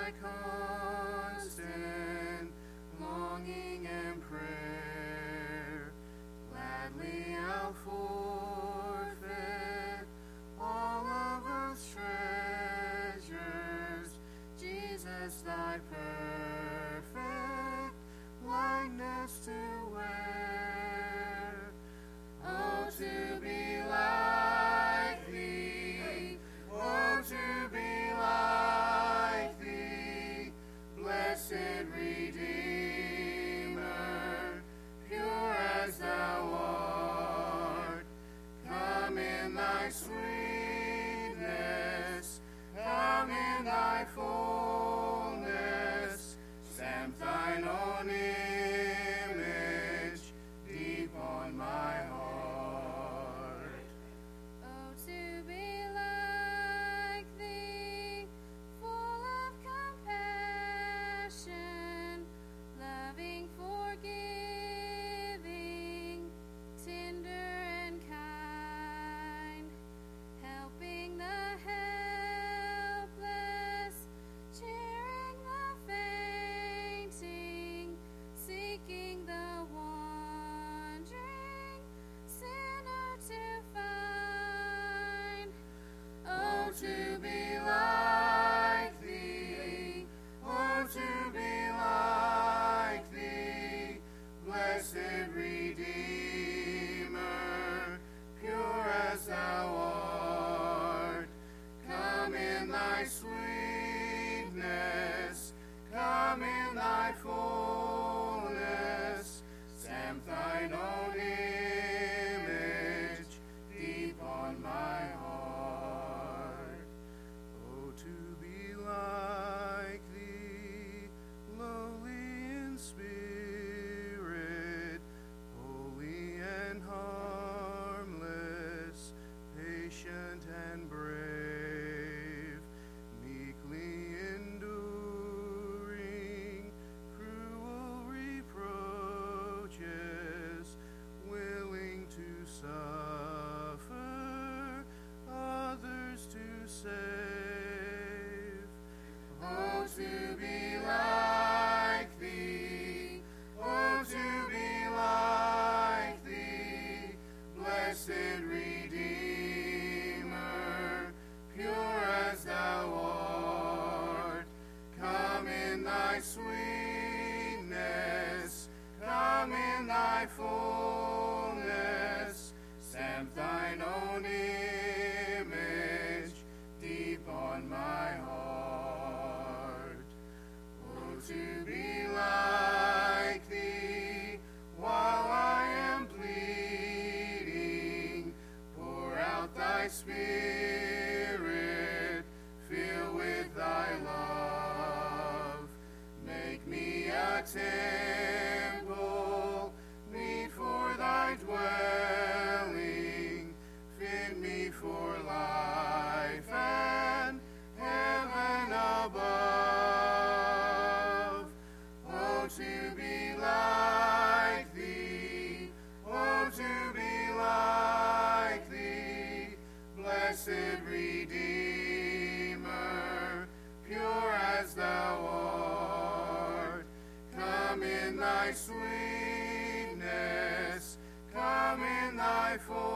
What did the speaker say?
my constant longing and prayer. Gladly I'll forfeit all of earth's treasures, Jesus, thy perfect likeness to wear. Oh, to be like thee, oh, to be like thee, blessed Redeemer, pure as thou art. Come in thy sweetness, come in thy fullness, stamp thine own image deep on my heart. Oh, to be like thee, full of compassion, loving, forgiving, tender and kind, helping the helpless, cheering the fainting, seeking the wandering sinner to find. Oh, to be like thee, oh, to be like thee, blessed Redeemer, pure as thou art. Come in thy sweetness, come in thy fullness, stamp thine own image deep on my heart. Oh, to be like thee, lowly in spirit, holy and harmless, patient and brave, meekly enduring cruel reproaches, willing to suffer, others to save. Oh, to be like thee, oh, to be like thee, blessed Redeemer, pure as thou art. Come in thy sweetness, come in thy fullness, stamp thine own image deep on my heart. Oh, to be like thee, while I am pleading, pour out thy Spirit, fill with thy love. Make me a temple, meet for thy dwelling, fit me for life and heaven above. Oh, to be like thee, oh, to be like thee, blessed Redeemer, pure as thou art. Come in thy sweetness, come in thy fullness,